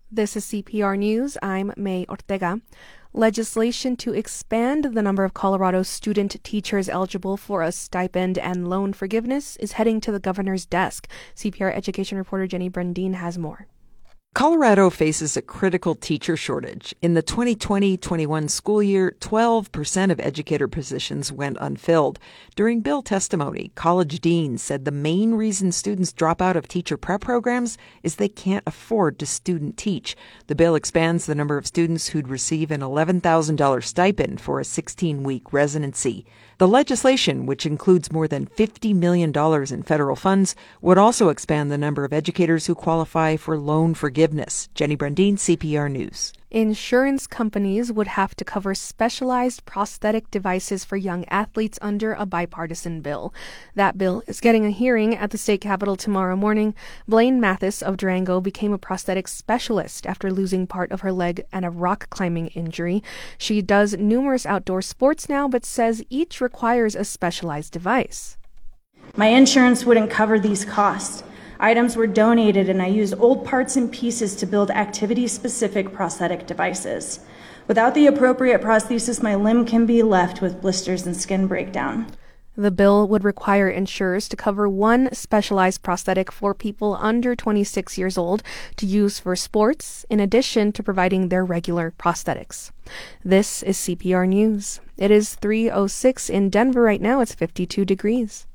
This is CPR News. I'm May Ortega. Legislation to expand the number of Colorado student teachers eligible for a stipend and loan forgiveness is heading to the governor's desk. CPR education reporter Jenny Brundin has more. Colorado faces a critical teacher shortage. In the 2020-21 school year, 12% of educator positions went unfilled. During bill testimony, college deans said the main reason students drop out of teacher prep programs is they can't afford to student teach. The bill expands the number of students who'd receive an $11,000 stipend for a 16-week residency. The legislation, which includes more than $50 million in federal funds, would also expand the number of educators who qualify for loan forgiveness. Jenny Brundin, CPR News. Insurance companies would have to cover specialized prosthetic devices for young athletes under a bipartisan bill. That bill is getting a hearing at the state capitol tomorrow morning. Blaine Mathis of Durango became a prosthetic specialist after losing part of her leg and a rock climbing injury. She does numerous outdoor sports now, but says each requires a specialized device. My insurance wouldn't cover these costs. Items were donated and I used old parts and pieces to build activity-specific prosthetic devices. Without the appropriate prosthesis, my limb can be left with blisters and skin breakdown. The bill would require insurers to cover one specialized prosthetic for people under 26 years old to use for sports, in addition to providing their regular prosthetics. This is CPR News. It is 3:06 in Denver right now. It's 52 degrees.